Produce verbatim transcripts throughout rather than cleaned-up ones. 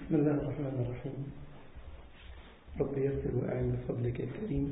بسم الله الرحمن الرحيم. رب يسر وأعن بفضلك يا كريم.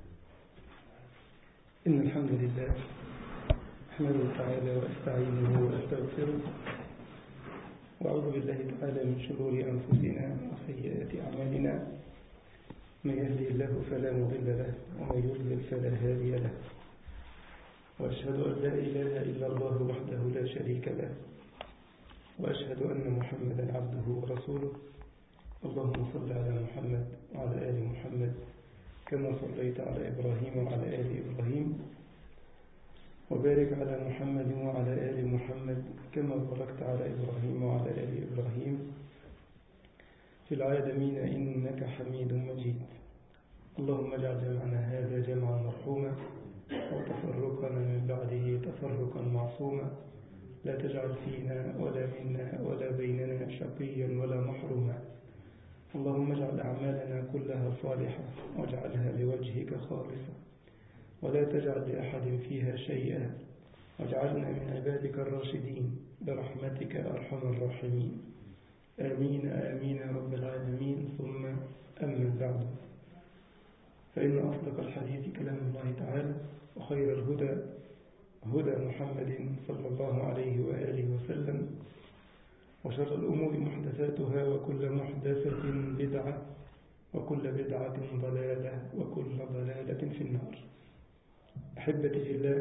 إن الحمد لله أحمده تعالى وأستعينه وأستغفره وأعوذ بالله تعالى من شرور أنفسنا وسيئات أعمالنا. من يهدي الله فلا مضل له ومن يضلل فلا هادي له، وأشهد أن لا إله إلا الله وحده لا شريك له، وأشهد أن محمدا عبده ورسوله. اللهم صل على محمد وعلى آل محمد كما صليت على إبراهيم وعلى آل إبراهيم، وبارك على محمد وعلى آل محمد كما باركت على إبراهيم وعلى آل إبراهيم في العالمين إنك حميد مجيد. اللهم اجعل جمعنا هذا جمعا مرحوما وتفرقنا من بعده تفرقا معصوما، لا تجعل فينا ولا منا ولا بيننا شقيا ولا محروما. اللهم اجعل أعمالنا كلها صالحة واجعلها لوجهك خالصة، ولا تجعل لأحد فيها شيئا، واجعلنا من عبادك الراشدين برحمتك أرحم الراحمين. آمين آمين يا رب العالمين. ثم أما بعد، فإن أصدق الحديث كلام الله تعالى، وخير الهدى هدى محمد صلى الله عليه وآله وسلم، وشر الأمور محدثاتها وكل محدثة بدعة وكل بدعة ضلالة وكل ضلالة في النار. أحبتي في الله،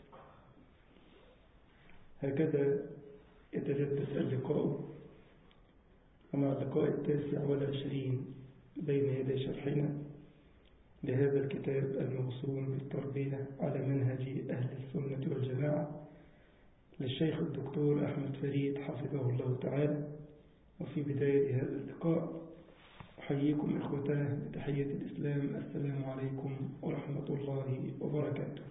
هكذا يتجدد اللقاء، ومع اللقاء التاسع والعشرين بين يدي شرحنا لهذا الكتاب الموسوم بالتربية على منهج أهل السنة والجماعة للشيخ الدكتور أحمد فريد حفظه الله تعالى. وفي بداية هذا اللقاء أحييكم إخوتاه بتحية الإسلام: السلام عليكم ورحمة الله وبركاته.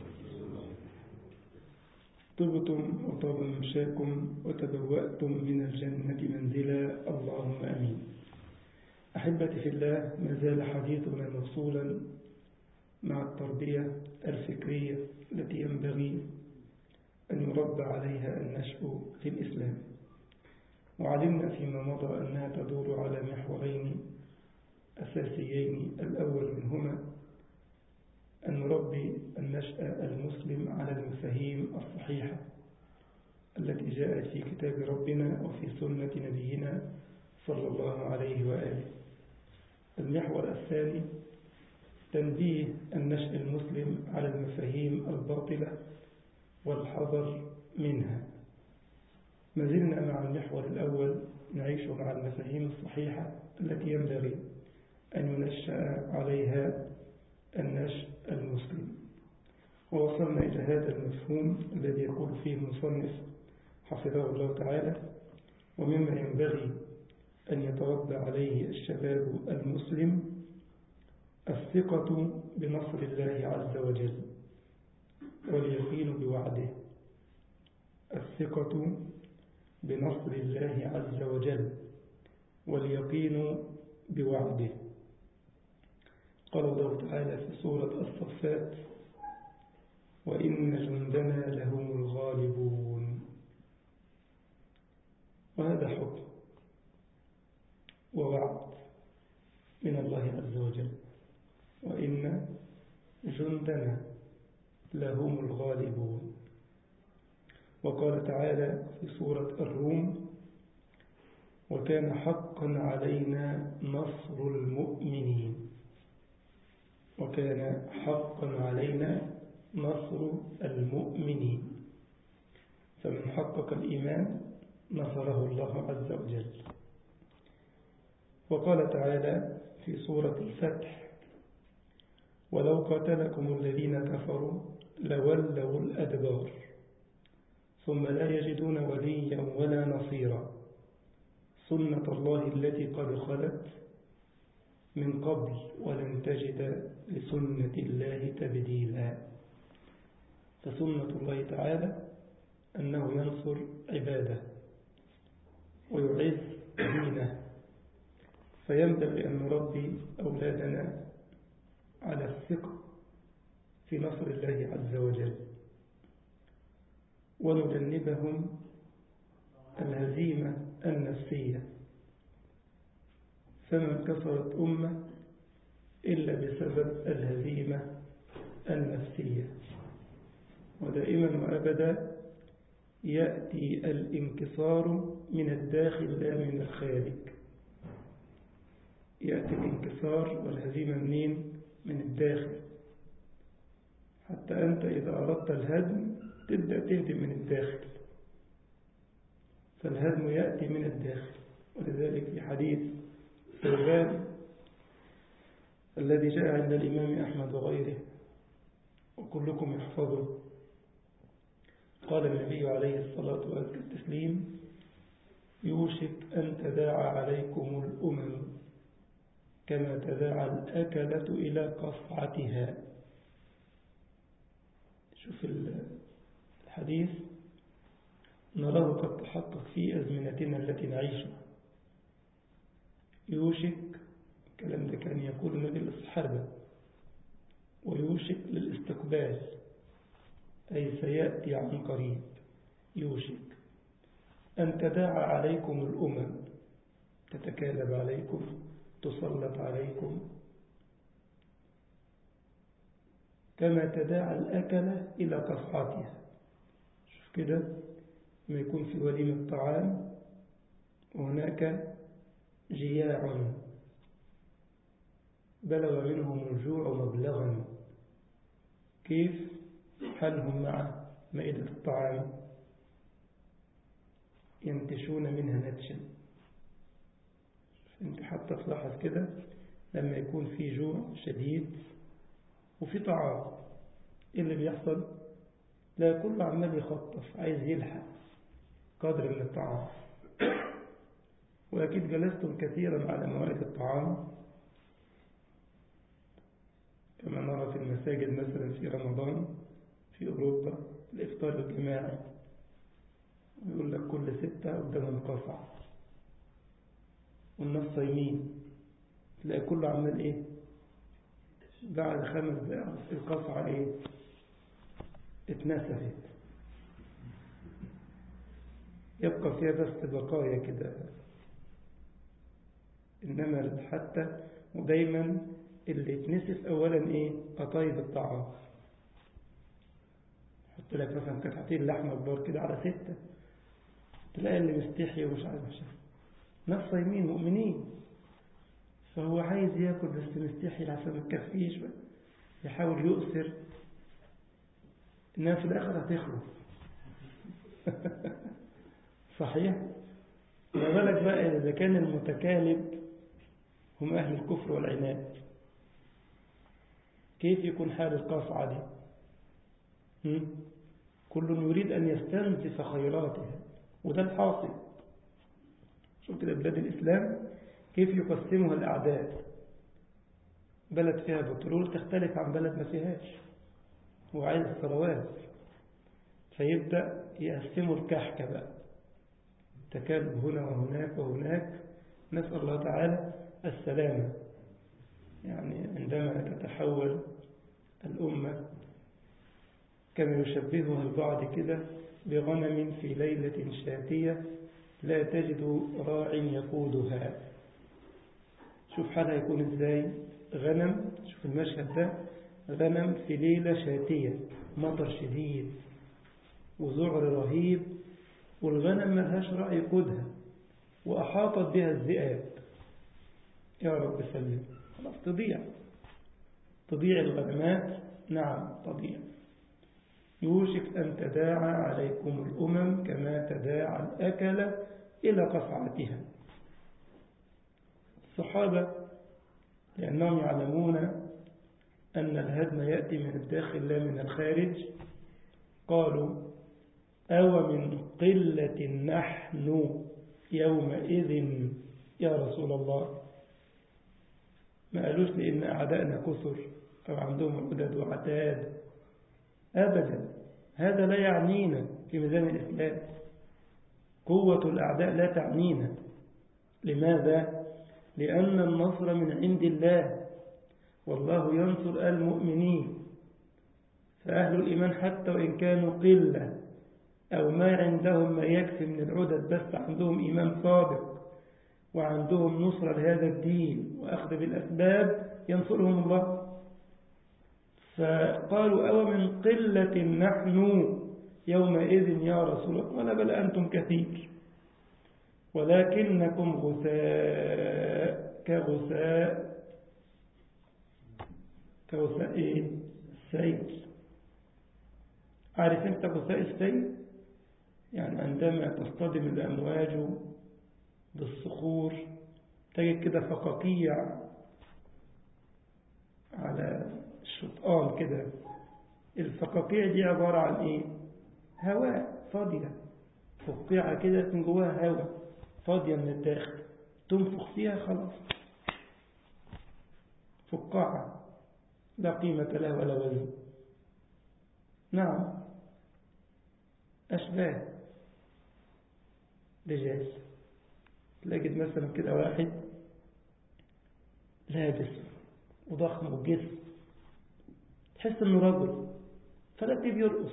طبتم وطاب ممشاكم وتبوأتم من الجنة منزلا، اللهم أمين. أحبتي في الله، ما زال حديثنا موصولا مع التربية الفكرية التي ينبغي أن يربى عليها النشء في الإسلام. وعلمنا فيما مضى أنها تدور على محورين أساسيين: الأول منهما أن نربي النشأ المسلم على المفاهيم الصحيحة التي جاءت في كتاب ربنا وفي سنة نبينا صلى الله عليه وآله. المحور الثاني تنبيه النشأ المسلم على المفاهيم الباطلة والحذر منها. ما زلنا مع المحور الأول نعيش مع المفاهيم الصحيحة التي ينبغي أن ينشأ عليها النشأ المسلم، ووصلنا إلى هذا المفهوم الذي يقول فيه المصنف حفظه الله تعالى: ومما ينبغي أن يتربى عليه الشباب المسلم الثقة بنصر الله عز وجل واليقين بوعده. الثقة بنصر الله عز وجل واليقين بوعده. قال الله تعالى في سورة الصفات: وإن جندنا لهم الغالبون. وهذا حكم ووعد من الله عز وجل: وإن جندنا لهم الغالبون. وقال تعالى في سورة الروم: وكان حقا علينا نصر المؤمنين. وكان حقا علينا نصر المؤمنين. فمن حقق الإيمان نصره الله عز وجل. وقال تعالى في سورة الفتح: ولو قاتلكم الذين كفروا لولوا الأدبار ثم لا يجدون وليا ولا نصيرا سنة الله التي قد خلت من قبل ولن تجد لسنة الله تبديلا. فسنة الله تعالى أنه ينصر عباده ويعز دينه، فينبغي أن نربي أولادنا على الثقة في نصر الله عز وجل، ونجنبهم الهزيمة النفسية فما انكسرت أمة إلا بسبب الهزيمة النفسية. ودائما وأبدا يأتي الانكسار من الداخل لا من الخارج. يأتي الانكسار والهزيمة منين؟ من الداخل. حتى أنت إذا أردت الهدم تبدأ تهدم من الداخل، فالهدم يأتي من الداخل. ولذلك في حديث ثوبان الذي جاء عند الإمام أحمد وغيره وكلكم يحفظه، قال النبي عليه الصلاة والتسليم: يوشك أن تداعى عليكم الأمم كما تداعى الأكلة إلى قصعتها. شوف الحديث نراه قد تحقق في أزمنتنا التي نعيشها. يوشك، الكلام ده كان يقول النبي للصحابة، ويوشك للاستقبال أي سيأتي عن قريب. يوشك أن تداعى عليكم الأمم، تتكالب عليكم، تسلط عليكم كما تداعى الأكلة إلى قصعتها. شوف كده، ما يكون في وليمة طعام وهناك جياع بلغ منهم الجوع مبلغا، كيف حالهم مع مائدة الطعام؟ ينتشون منها نتشا. انت حتى تلاحظ كده لما يكون في جوع شديد وفي طعام، ايه اللي بيحصل؟ لا، كل عمال يخطف، عايز يلحق قدر من الطعام. وأكيد جلستم كثيرا على موائد الطعام، كما نرى في المساجد مثلا في رمضان في أوروبا الإفطار الجماعي، يقول لك كل ستة قدامهم قصع والناس صايمين، تلاقي كله عمال إيه؟ بعد خمس دقائق القصعة إيه؟ اتنسفت، يبقى فيها بس بقايا كده. إنما حتى ودايما اللي يتنسف أولا إيه؟ قطايف الطعام. حط لك مثلا قطعتين لحمة كبار كده على ستة، تلاقي اللي مستحي ومش عارف مش عارف، ناس صايمين مؤمنين، فهو عايز ياكل بس مستحي عشان ما تكفيش بقى، يحاول يؤثر، إنها في الآخر هتخلص. صحيح؟ ما بالك بقى إذا كان المتكالب هم أهل الكفر والعناد، كيف يكون حال القاصعة دي؟ كل يريد أن يستنزف خيراتها، وده الحاصل. شوف كده بلاد الإسلام كيف يقسمها الأعداء. بلد فيها بترول تختلف عن بلد ما فيهاش، وعايز ثروات، فيبدأ يقسموا الكحكة بقى، تكالب هنا وهناك وهناك. نسأل الله تعالى السلامة. يعني عندما تتحول الأمة كما يشبهها البعض كده بغنم في ليلة شاتية لا تجد راع يقودها. شوف حالها يكون ازاي. غنم، شوف المشهد ده، غنم في ليلة شاتية، مطر شديد وذعر رهيب، والغنم ملهاش راع يقودها وأحاطت بها الذئاب. يا رب سلم، خلاص تضيع تضيع الغنمات. نعم تضيع. يوشك أن تداعى عليكم الأمم كما تداعى الأكلة إلى قصعتها. الصحابة لأنهم يعلمون أن الهدم يأتي من الداخل لا من الخارج، قالوا: أو من قلة نحن يومئذ يا رسول الله. ما قالوش لأن أعدائنا كثر أو عندهم عدد وعتاد، أبدا، هذا لا يعنينا في ميزان الإسلام. قوة الأعداء لا تعنينا. لماذا؟ لأن النصر من عند الله، والله ينصر المؤمنين. فأهل الإيمان حتى وإن كانوا قلة أو ما عندهم ما يكفي من العدد، بس عندهم إيمان صادق وعندهم نصرة لهذا الدين وأخذ بالأسباب ينصرهم الله. فقالوا أو من قلة نحن يومئذ يا رسول الله، ولا بل أنتم كثير ولكنكم غثاء كغثاء كغثاء إيه؟ السيل. عارف أنت غثاء السيل؟ يعني عندما تصطدم الأمواج بالصخور تجد كده فقاقيع على الشطآن كده. الفقاقيع دي عبارة عن إيه؟ هواء فاضية، فقاعة كده من جواها هواء فاضية من الداخل، تنفخ فيها خلاص فقاعة لا قيمة لها ولا وزن. نعم، أشباه رجال. تلاقي مثلا كده واحد لابس وضخم وجسم تحس انه رجل، فلاقيه بيرقص.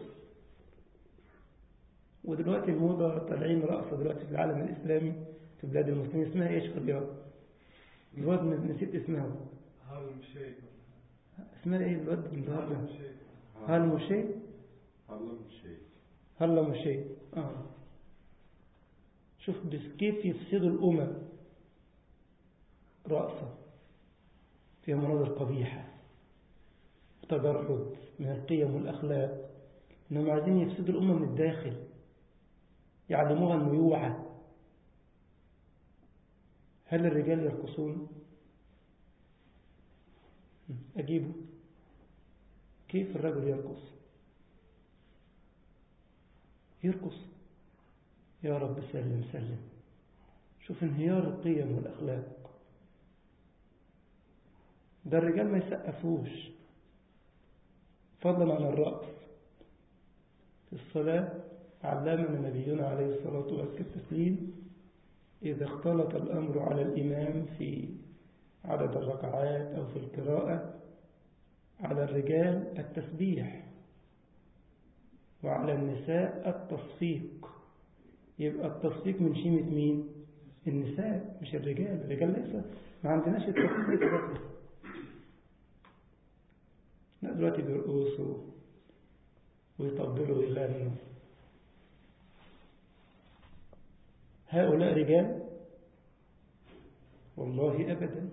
ودلوقتي الموضة طالعين رقصة دلوقتي في العالم الإسلامي في بلاد المسلمين اسمها ايش في الرياض؟ الواد نسيت اسمها. هارلم شيك. اسمها ايه الواد النهارده؟ هارلم شيك. هارلم شيك. هارلم شيك. هارلم شيك. اه شوف بس كيف يفسدوا الأمم. رقصة فيها مناظر قبيحة، تجرد من القيم والأخلاق، إنهم عايزين يفسدوا الأمة من الداخل، يعلموها الميوعة. هل الرجال يرقصون؟ أجيبه كيف الرجل يرقص؟ يرقص يا رب سلم سلم. شوف انهيار القيم والأخلاق. ده الرجال ما يسقفوش فضلا عن الرقص. في الصلاة علمنا نبينا عليه الصلاة والتسليم إذا اختلط الأمر على الإمام في عدد الركعات أو في القراءة، على الرجال التسبيح وعلى النساء التصفيق. يبقى التصفيق من شيمة مين؟ النساء مش الرجال. الرجال ليس، ما عندناش التصفيق ده. لا دلوقتي بيرقصوا ويطبلوا ويغنوا. هؤلاء رجال؟ والله أبدا.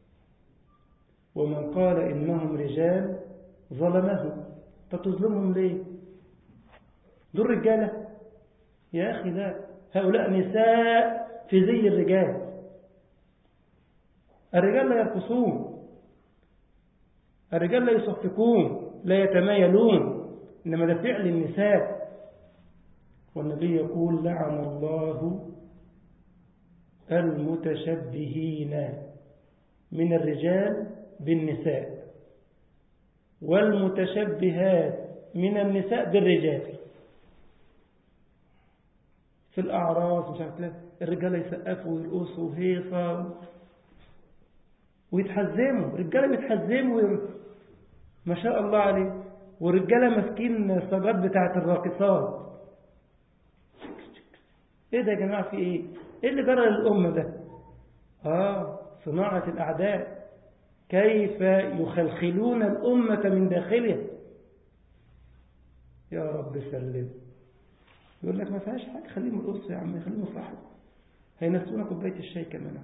ومن قال إنهم رجال ظلمهم. فتظلمهم ليه؟ دول رجالة يا أخي. لا، هؤلاء نساء في زي الرجال. الرجال لا يرقصون، الرجال لا يصفقون، لا يتمايلون، إنما ده فعل النساء. والنبي يقول لعن الله المتشبهين من الرجال بالنساء والمتشبهات من النساء بالرجال. في الأعراس مش عارف الرجال يسقفوا ويرقصوا وهيصة ويتحزموا. الرجال بيتحزموا وير... ما شاء الله عليه. والرجاله ماسكين الصاجات بتاعت الراقصات. ايه ده يا جماعه؟ في ايه؟ ايه اللي جرى للامه ده؟ اه صناعه الاعداء، كيف يخلخلون الامه من داخلها. يا رب سلم. يقول لك ما فيهاش حاجه، خليهم يرقصوا يا عم، خليهم يفرحوا، هينسونا كوبايه الشاي كمان.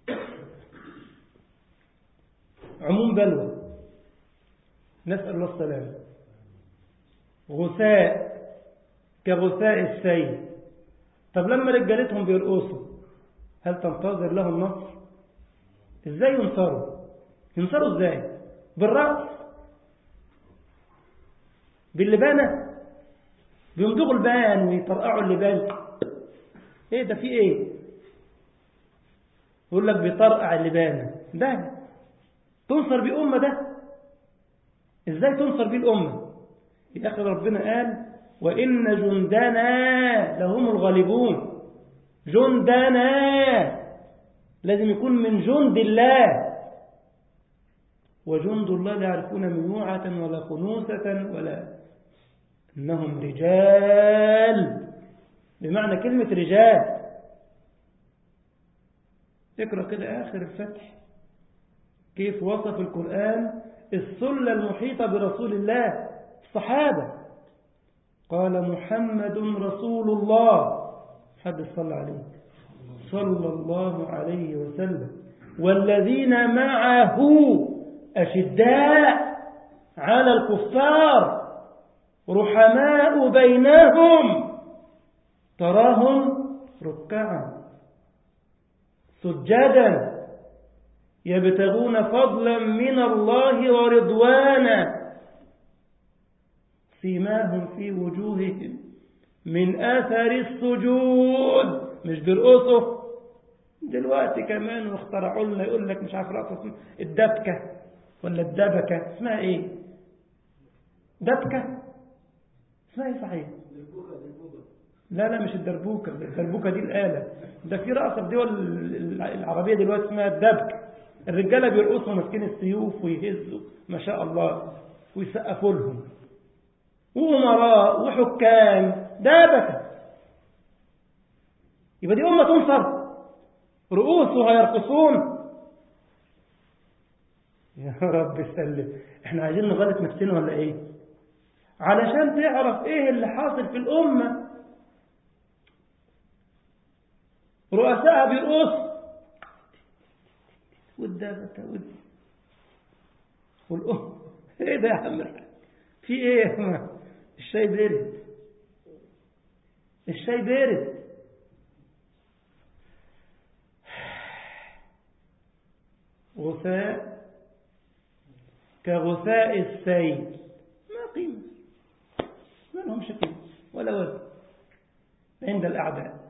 عموم بلوى، نسأل الله السلام. غثاء كغثاء السيل. طب لما رجالتهم بيرقصوا هل تنتظر لهم نصر؟ ازاي ينصروا؟ ينصروا ازاي؟ بالرقص، باللبانة، بيمضغوا البان ويطرقعوا اللبان. ايه ده؟ في ايه؟ يقول لك بيطرقع اللبانة. ده تنصر بيه أمة؟ ده ازاي تنصر بيه الأمة؟ في آخر ربنا قال وإن جندنا لهم الغالبون. جندنا لازم يكون من جند الله، وجند الله لا يعرفون ميوعة ولا خنوسة ولا، إنهم رجال بمعنى كلمة رجال. اقرأ كده آخر الفتح كيف وصف القرآن السلة المحيطة برسول الله الصحابة. قال محمد رسول الله، حد صلى عليه صلى الله عليه وسلم، والذين معه أشداء على الكفار رحماء بينهم تراهم ركعا سجدا يبتغون فضلا من الله ورضوانا سيماهم في وجوههم من أثر السجود. مش بيرقصوا دلوقتي كمان واخترعوا لنا يقول لك مش عارف رقص الدبكة ولا الدبكة اسمها ايه؟ دبكة اسمها ايه صحيح؟ لا لا مش الدربوكة، الدربوكة دي الآلة. ده في رقصة في دول العربية دلوقتي اسمها الدبكة. الرجالة بيرقصوا ماسكين السيوف ويهزوا ما شاء الله ويسقفوا لهم، وأمراء وحكام دبكة. يبقى دي أمة تنصر رؤوسها يرقصون. يا رب سلم. احنا عايزين نغلط نفسنا ولا ايه؟ علشان تعرف ايه اللي حاصل في الأمة. رؤساء بيرقصوا والدبكة والأم. ايه ده يا عم؟ في ايه يا عم؟ الشاي بارد، الشاي بارد. غثاء كغثاء السيل ما قيمة، ما لهمش قيمة ولا وزن عند الأعداء.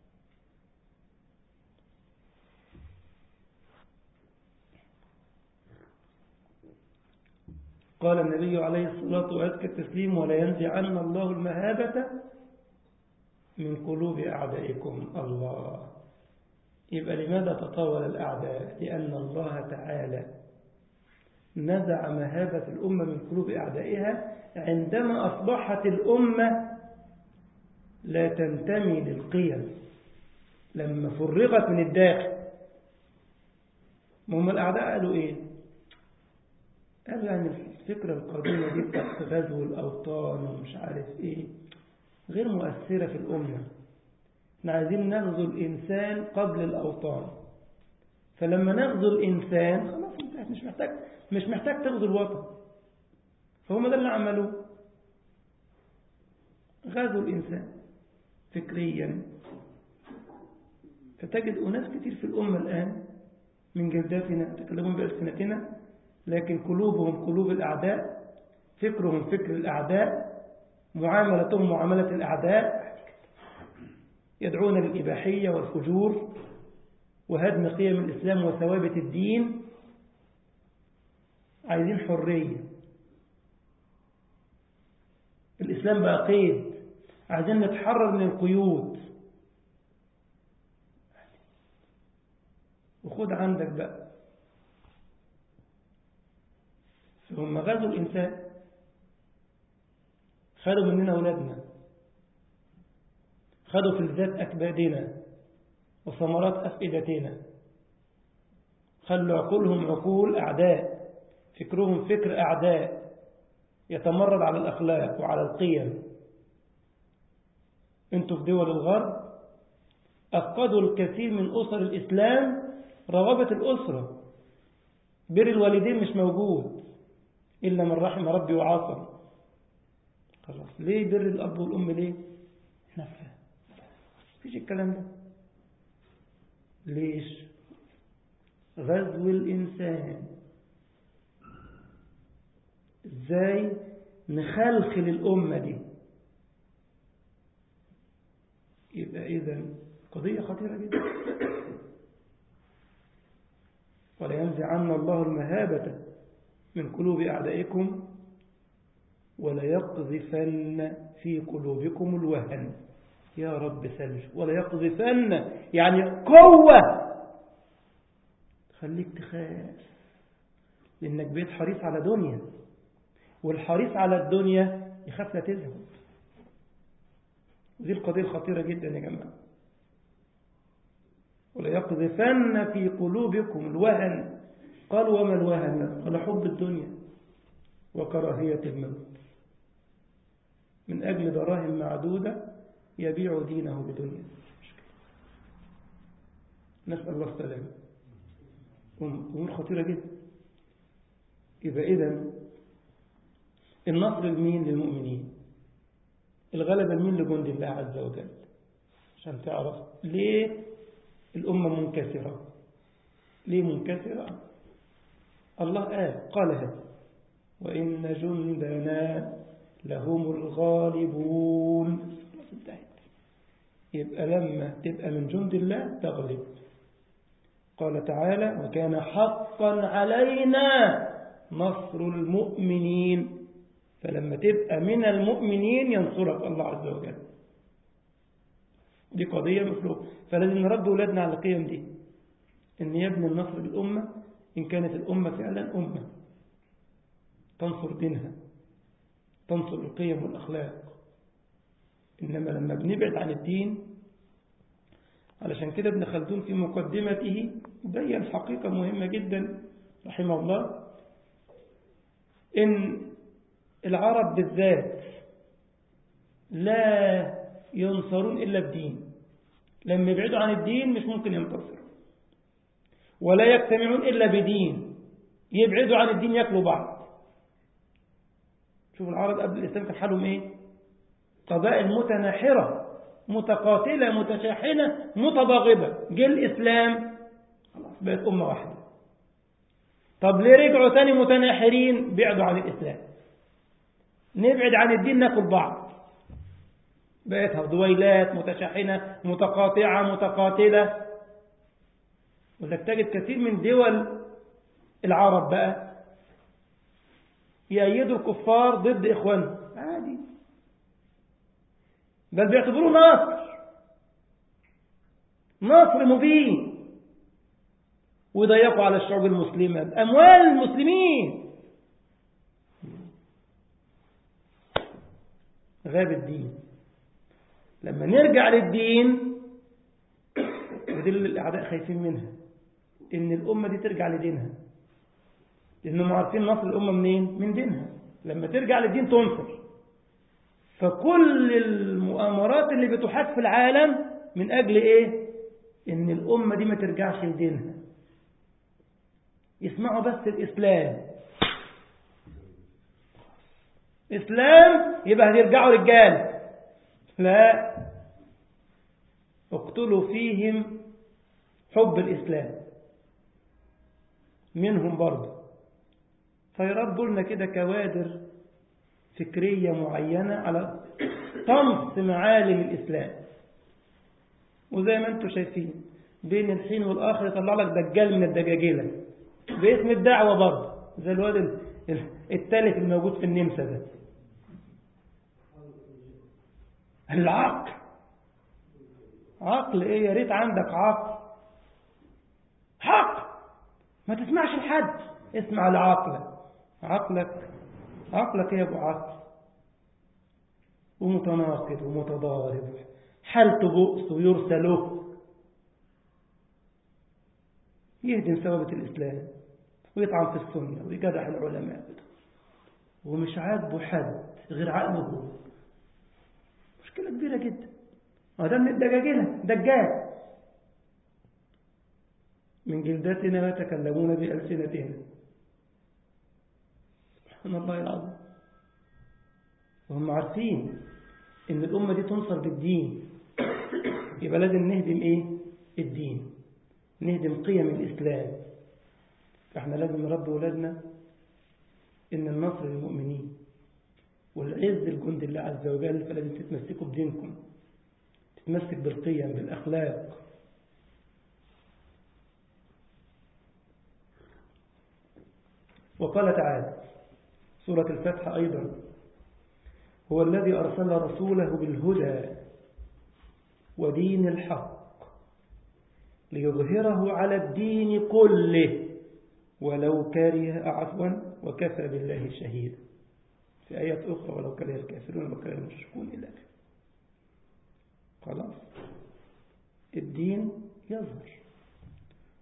قال النبي عليه الصلاة وأزكى التسليم ولا ينزعن الله المهابة من قلوب أعدائكم. الله. يبقى لماذا تطاول الأعداء؟ لأن الله تعالى نزع مهابة الأمة من قلوب أعدائها عندما أصبحت الأمة لا تنتمي للقيم، لما فرغت من الداخل. هم الأعداء قالوا إيه؟ قالوا يعني الفكرة القديمة دي بتاعت غزو الأوطان ومش عارف إيه غير مؤثرة في الأمة. احنا عايزين نغزو الإنسان قبل الأوطان، فلما نغزو الإنسان خلاص انتهت، مش محتاج مش محتاج تغزو الوطن. فهم ده اللي عملوه، غزو الإنسان فكريا. فتجد أناس كتير في الأمة الآن من جلداتنا تكلمون بألسنتنا لكن قلوبهم قلوب الأعداء، فكرهم فكر الأعداء، معاملتهم معاملة الأعداء، يدعون للإباحية والفجور وهدم قيم الإسلام وثوابت الدين. عايزين حرية، الإسلام بقى قيد، عايزين نتحرر من القيود. وخد عندك بقى هم غزوا الإنسان، خدوا مننا أولادنا، خدوا فلذات أكبادنا وثمرات أفئدتنا، خلوا عقولهم عقول أعداء، فكرهم فكر أعداء يتمرد على الأخلاق وعلى القيم. انتوا في دول الغرب أفقدوا الكثير من أسر الإسلام روابط الأسرة، بر الوالدين مش موجود إلا من رحم ربي وعاصم. خلاص ليه بر الأب والأم؟ ليه نفسه فيش الكلام ده. ليش؟ غزو الإنسان. ازاي نخلخل الأمة دي؟ يبقى إذن قضية خطيرة جدا. ولا ينزعن الله المهابة من قلوب أعدائكم ولا يقذفن في قلوبكم الوهن. يا رب سلم. ولا يقذفن يعني قوة خليك تخاف، لأنك بيت حريص على دنيا، والحريص على الدنيا يخاف لا تذهب. ودي القضية الخطيرة جدا يا جماعة. وليقذفن في قلوبكم الوهن. قال وما الوهن؟ قال حب الدنيا وكراهية الموت. من أجل دراهم معدودة يبيع دينه بدنيا. نسأل الله السلامة. أمور خطيرة جدا. إذا إذن النصر لمين؟ للمؤمنين. الغلبة لمين؟ لجند الله عز وجل. عشان تعرف ليه الأمة منكسرة. ليه منكسرة؟ الله قال قال هذا وإن جندنا لهم الغالبون. يبقى لما تبقى من جند الله تغلب. قال تعالى وكان حقا علينا نصر المؤمنين. فلما تبقى من المؤمنين ينصرك الله عز وجل. دي قضية مفروض. فلازم نرد أولادنا على القيم دي، إن يبني النصر للأمة إن كانت الأمة فعلا أمة تنصر دينها، تنصر القيم والأخلاق. إنما لما بنبعد عن الدين، علشان كده ابن خلدون في مقدمته بيّن حقيقة مهمة جدا رحمه الله، إن العرب بالذات لا ينصرون إلا بدين. لما يبعدوا عن الدين مش ممكن ينتصروا. ولا يجتمعون إلا بدين. يبعدوا عن الدين يأكلوا بعض. شوف العرب قبل الإسلام كان حالهم إيه؟ قبائل متناحرة متقاتلة متشاحنة متضاغبة. جه الإسلام خلاص بقت أمة واحدة. طب ليه رجعوا تاني متناحرين؟ بعدوا عن الإسلام. نبعد عن الدين ناكل بعض. بقت دويلات متشاحنة متقاطعة متقاتلة. ولك تجد كثير من دول العرب بقى يأيدوا الكفار ضد إخوانهم عادي، بل بيعتبروه نصر نصر مبين. ويضيقوا على الشعوب المسلمة بأموال المسلمين. غاب الدين. لما نرجع للدين، ودي اللي الأعداء خايفين منها، إن الأمة دي ترجع لدينها، لأنهم عارفين نصر الأمة منين؟ من دينها. لما ترجع للدين تنصر. فكل المؤامرات اللي بتحاك في العالم من أجل إيه؟ إن الأمة دي ما ترجعش لدينها. يسمعوا بس الإسلام إسلام يبقى هيرجعوا رجال. لا، اقتلوا فيهم حب الإسلام منهم برضه، فيربوا لنا كده كوادر فكرية معينة على طمس معالم الإسلام. وزي ما انتم شايفين بين الحين والآخر يطلع لك دجال من الدجاجلة باسم الدعوة برضه، زي الواد الثالث الموجود في النمسا ده. العقل عقل ايه؟ يا ريت عندك عقل حق، ما تسمعش لحد، اسمع لعقلك. عقلك عقلك يا ابو عقل ومتناقض ومتضارب، حالته بؤس ويرسى له. يهدم ثوابت الإسلام ويطعن في السنة ويجرح العلماء ومش عاجبه حد غير عقله هو. مشكلة كبيرة جدا. هذا من الدجاجلة دجال. من جلدتنا يتكلمون بألسنتنا. سبحان الله العظيم. وهم عارفين إن الأمة دي تنصر بالدين، يبقى لازم نهدم إيه؟ الدين، نهدم قيم الإسلام. فإحنا لازم نربي أولادنا إن النصر للمؤمنين والعز لجند الله عز وجل. فلازم تتمسكوا بدينكم، تتمسك بالقيم بالأخلاق. وقال تعالى سورة الفتح أيضا هو الذي أرسل رسوله بالهدى ودين الحق ليظهره على الدين كله ولو كره عفوا وكفى بالله شهيدا. في آيات أخرى ولو كره الكافرون وكره المشركون إلى آخره. خلاص الدين يظهر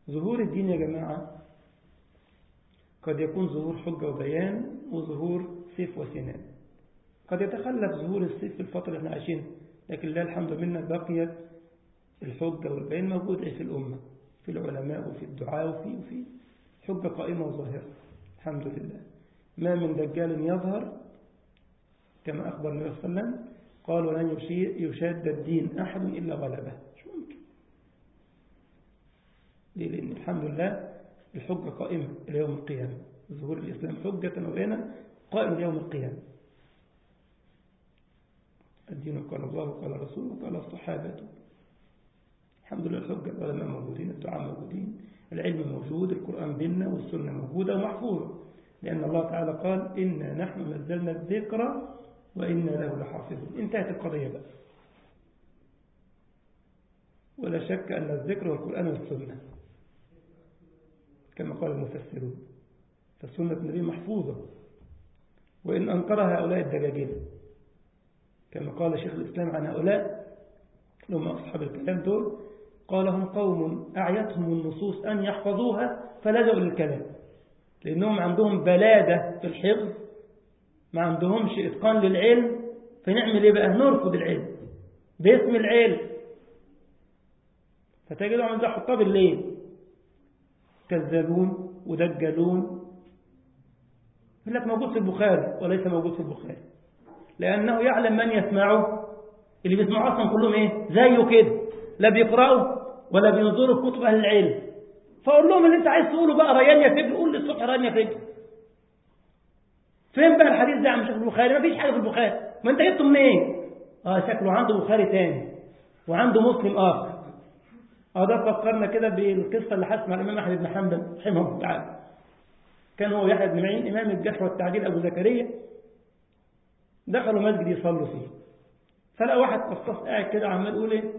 ظهور الدين يا جماعة قد يكون ظهور حجة وبيان وظهور سيف وسنان. قد يتخلف ظهور السيف في الفترة اللي احنا عايشينها، لكن لا الحمد لله بقيت الحجة والبيان موجودة في الأمة، في العلماء وفي الدعاء وفي وفي حجة قائمة وظاهرة الحمد لله. ما من دجال يظهر كما أخبر النبي صلى الله عليه وسلم قال ولن يشاد الدين أحد إلا غلبه. شو ممكن؟ ليه؟ لأن الحمد لله الحجة قائمة إلى يوم القيامة. ظهور الإسلام حجة وبيانا قائم إلى يوم القيامة. الدين قال الله وقال رسوله وقال الصحابة. الحمد لله الحجة، العلماء موجودين، الدعاء موجودين، العلم موجود، القرآن بيننا والسنة موجودة ومحفوظة، لأن الله تعالى قال إنا نحن نزلنا الذكر وإنا له لحافظون. انتهت القضية بقى. ولا شك أن الذكر والقرآن والسنة كما قال المفسرون، فالسنة النبي محفوظة، وإن أنكرها هؤلاء الدجاجين كما قال شيخ الإسلام عن هؤلاء لهم أصحاب الكلام دول، قال هم قوم أعيتهم النصوص أن يحفظوها فلجأوا للكلام، لأنهم عندهم بلادة في الحفظ، ما عندهمش إتقان للعلم، فنعمل إيه بقى؟ نرفض العلم باسم العلم. فتجدوا عن ذا حطاب الليل كذابون ودجالون. يقول لك موجود في البخاري وليس موجود في البخاري، لأنه يعلم من يسمعه. اللي بيسمعوا أصلا كلهم إيه؟ زيه كده، لا بيقرأوا ولا بينظروا في كتب أهل العلم. فأقول لهم اللي أنت عايز تقوله بقى ريان يا فجر، قول للصبح ريان يا فجر. فين بقى الحديث ده عن شيخ البخاري؟ ما فيش حاجة في البخاري. ما أنت جبته منين؟ آه شكله عنده بخاري تاني وعنده مسلم آخر. آه ده فكرنا كده بالقصة اللي حصلت مع الإمام أحمد بن حنبل رحمه الله تعالى. كان هو يحيى بن معين إمام الجرح والتعديل أبو زكريا، دخلوا مسجد يصلوا فيه، فلقى واحد قصاص قاعد كده عمال يقول ايه؟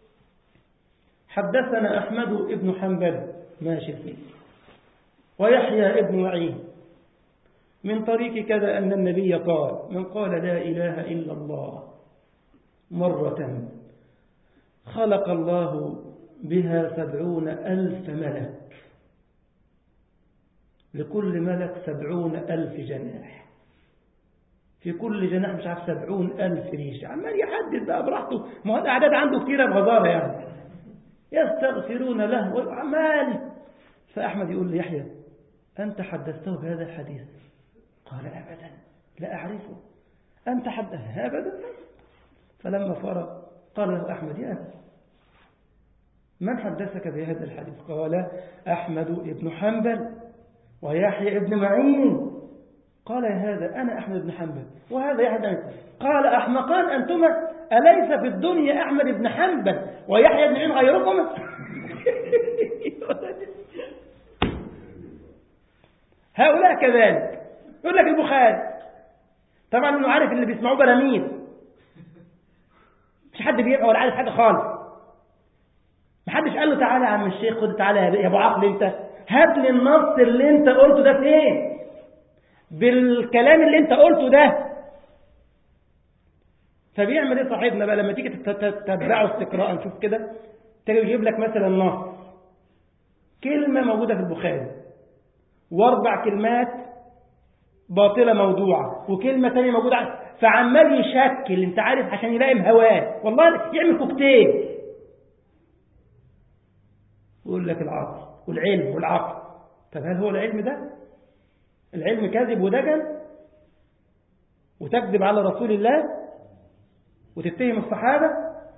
حدثنا أحمد بن حنبل ماشي فيه ويحيى ابن معين من طريق كذا أن النبي قال من قال لا إله إلا الله مرة خلق الله بها سبعون ألف ملك، لكل ملك سبعون ألف جناح، في كل جناح مش عارف سبعون ألف ريشة. عمال يحدد بقى براحته، ما هو الأعداد عنده كتيرة بغزارة يعني. يستغفرون له وعمال. فأحمد يقول لي يحيى أنت حدثته بهذا الحديث؟ قال أبدا لا أعرفه. أنت حدثه؟ أبدا. فلما فرغ قال له أحمد يا أبدا من حدثك بهذا الحديث؟ قال أحمد بن حنبل ويحيى بن معين. قال يا هذا أنا أحمد بن حنبل وهذا يحيى بن معين. قال أحمقان أنتما، أليس في الدنيا أحمد بن حنبل ويحيى بن معين غيركم؟ هؤلاء كذلك. يقول لك البخاري طبعا انه عارف اللي بيسمعوه براميل، مش حد بيبقى ولا عارف حاجه خالص. محدش قال له تعالى يا عم الشيخ، خد تعالى يا ابو عقل انت هات لي النص اللي انت قلته ده فين بالكلام اللي انت قلته ده. فبيعمل ايه صاحبنا بقى لما تيجي تتبعه استقراء؟ نشوف كده، تيجي يجيب لك مثلا نص كلمه موجوده في البخاري واربع كلمات باطله موضوعه وكلمه ثانيه موجوده، فعمال يشكل انت عارف عشان يلاقي هواه، والله يعمل كوكتيل. يقول لك العقل والعلم والعقل. طب هل هو العلم ده؟ العلم كاذب ودجل وتكذب على رسول الله وتتهم الصحابة؟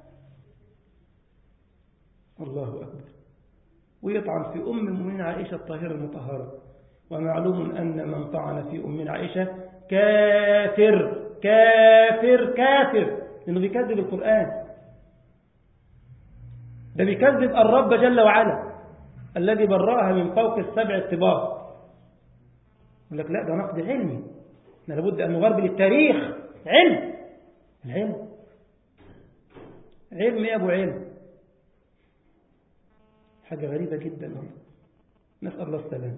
الله أكبر. ويطعن في أم المؤمنين عائشة الطاهرة المطهرة، ومعلوم أن من طعن في أمنا عائشة كافر كافر كافر، لأنه بيكذب القرآن، ده بيكذب الرب جل وعلا الذي برأها من فوق السبع الطباق. يقول لك لا ده نقد علمي، لابد أن نغرب للتاريخ. علم العلم علم يا أبو علم، حاجة غريبة جدا. نسأل الله السلام.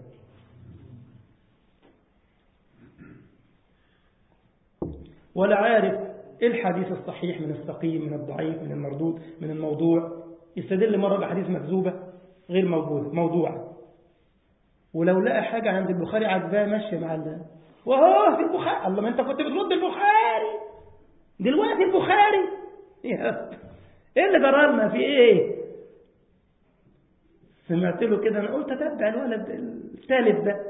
ولا عارف إيه الحديث الصحيح من السقيم، من الضعيف، من المردود، من الموضوع. يستدل مرة بحديث مكذوبة غير موجودة موضوعة. ولو لقى حاجة عند البخاري عجباه ماشية مع الله، وهو في البخاري، الله ما انت كنت بترد البخاري دلوقتي البخاري يا ايه اللي جرالنا في ايه؟ سمعت له كده انا قلت اتبع الولد الثالث ده.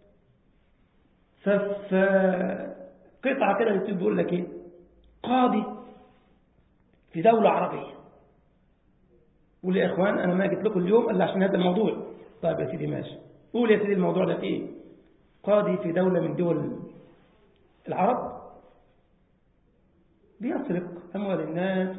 ففي قطعة كده اليوتيوب بيقول لك ايه، قاضي في دولة عربية. قول يا اخوان انا ما جيت لكم اليوم الا عشان هذا الموضوع. طيب يا سيدي ماشي، قول يا سيدي الموضوع ده ايه؟ قاضي في دولة من دول العرب بيسرق اموال الناس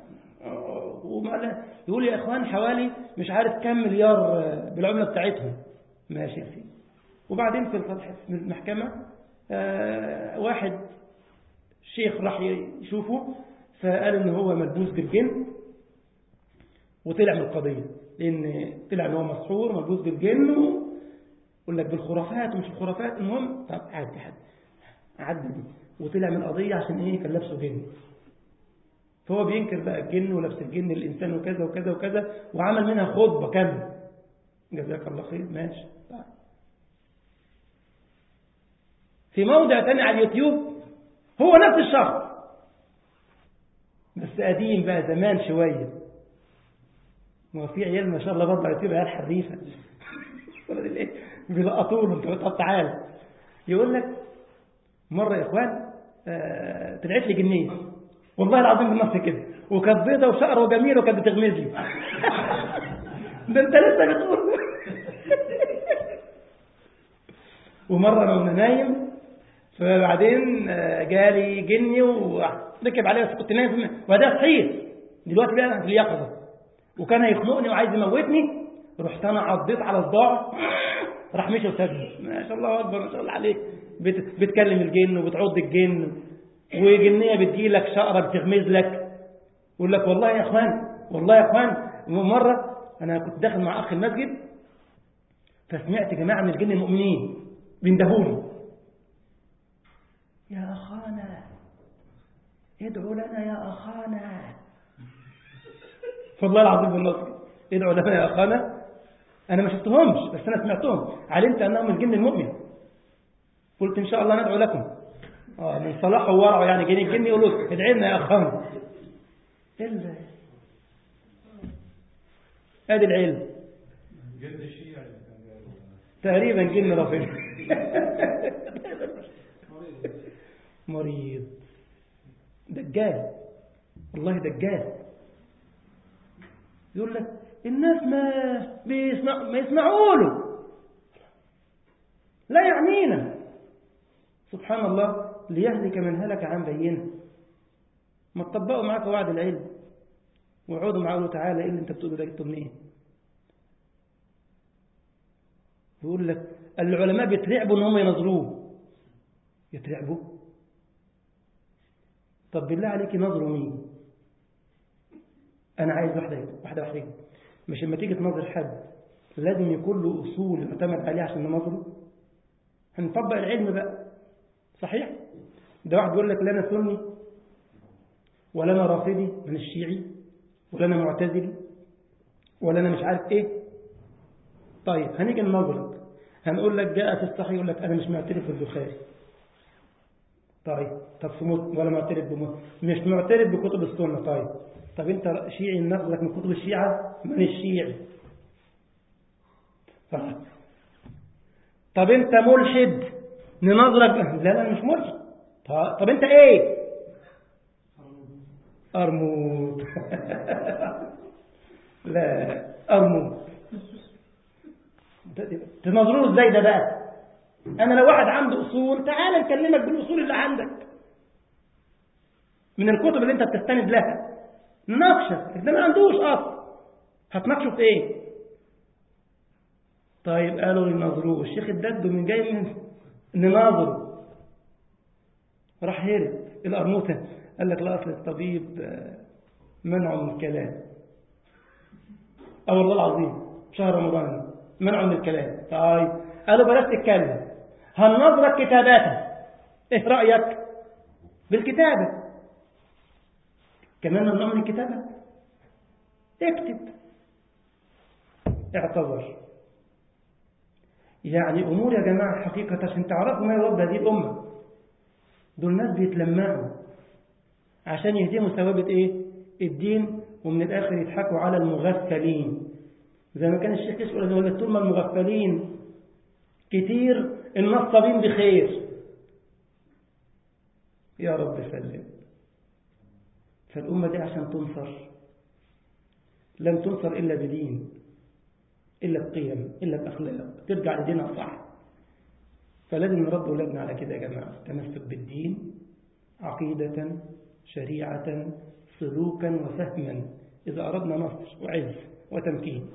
وما يقول يا اخوان حوالي مش عارف كم مليار بالعملة بتاعتهم. ماشي يا سيدي. وبعدين في المحكمة آه واحد شيخ راح يشوفه فقال ان هو ملبوس بالجن وطلع من القضية، لان طلع ان هو مسحور ملبوس بالجن ويقول لك بالخرافات ومش الخرافات. المهم طب عادي حد عدى دي وطلع من القضية عشان ايه؟ كان لابسه جن. فهو بينكر بقى الجن ولبس الجن الانسان وكذا وكذا وكذا، وعمل منها خطبة كاملة. جزاك الله خير ماشي. طيب. في موضع تاني على اليوتيوب هو نفس الشخص بس قديم بقى زمان شوية. ما في عيال ما شاء الله برضه على اليوتيوب عيال حريفة بيلقطوا له انت طب تعالى. يقول لك مرة يا اخوان آه طلعت لي جنيه والله العظيم بالنص كده، وكانت بيضة وشقرة وجميلة وكانت بتغمز لي. ده انت لسه بتقول. ومرة انا وانا نايم فبعدين جالي جني وركب عليا بس كنت نايم وبعدها صحيت دلوقتي بقى في اليقظة وكان هيخنقني وعايز يموتني. رحت انا عضيت على صباعه راح مشي وسابني. ما شاء الله اكبر ما شاء الله عليك. بت... بتكلم الجن وبتعض الجن وجنيه بتجيلك شقرة بتغمز لك. يقول لك والله يا اخوان والله يا اخوان. مرة انا كنت داخل مع اخ المسجد فسمعت جماعة من الجن المؤمنين بيندهوني يا أخانا ادعوا لنا يا أخانا. والله العظيم بالنصر ادعوا لنا يا أخانا. أنا ما شفتهمش بس أنا سمعتهم علمت أنهم الجن المؤمن. قلت إن شاء الله ندعو لكم آه من صلاح وورعه يعني جن الجن يقولوا ادعي لنا يا أخانا. إلا هذه العلم جن الشيعي تقريبا جن رافض مريض دجال والله دجال. يقول لك الناس ما بيسمع ما يسمعوا له لا يعنينا. سبحان الله ليهلك من هلك عن بينه. ما تطبقوا معاك وعد العلم وعودوا معه له تعالى ايه اللي انت بتقوله ده جبته منين؟ يقول لك العلماء بيترعبوا ان هم ينظروه. يترعبوا؟ طب بالله عليك نظروا مين؟ انا عايز واحده واحده واحده مش لما تيجي تنظر حد لازم يكون له اصول يعتمد عليها عشان ننظره. هنطبق العلم بقى صحيح. ده واحد يقول لك لا انا سني ولا انا رافضي من الشيعي ولا انا معتزلي ولا انا مش عارف ايه. طيب هنيجي ننظرك هنقول لك جاء في الصحيح يقول لك انا مش معترف بالبخاري. طيب طب صمت ولا معترف بموت مش معترف بكتب السنه. طيب طب انت شيعي ناخذك من كتب الشيعه من الشيعي. طيب طب انت ملحد ننظرك. لا لا مش ملحد. طب, طب انت ايه؟ ارموت. لا ارموت. تنظروه ازاي ده بقى؟ انا لو واحد عنده اصول تعال نكلمك بالاصول اللي عندك من الكتب اللي انت بتستند لها نناقشك. ده ما عندوش اصل هتناقشه في ايه؟ طيب قالوا ينظروه الشيخ الدد من جاي من نناظره راح هرب القرموطه قال لك لا اصل الطبيب منعه من الكلام. اه والله العظيم شهر رمضان منعه من الكلام. طيب قالوا بلاش تتكلم هننظرك كتاباته. ايه رأيك بالكتابة؟ كمان ممنوع من الكتابة. اكتب اعتذر. يعني أمور يا جماعة حقيقة عشان تعرفوا ما يرد هذه الأمة. دول ناس بيتلمعوا عشان يهدموا ثوابت إيه؟ الدين، ومن الآخر يضحكوا على المغفلين. زي ما كان الشيخ يقول يقول لك طول ما المغفلين كتير النصابين بخير. يا رب سلم. فالأمة دي عشان تنصر لن تنصر إلا بدين، إلا بقيم، إلا بأخلاق ترجع لدينها صح. فلازم نرد أولادنا على كده يا جماعة، تمسك بالدين عقيدة شريعة سلوكا وفهما إذا أردنا نصر وعز وتمكين.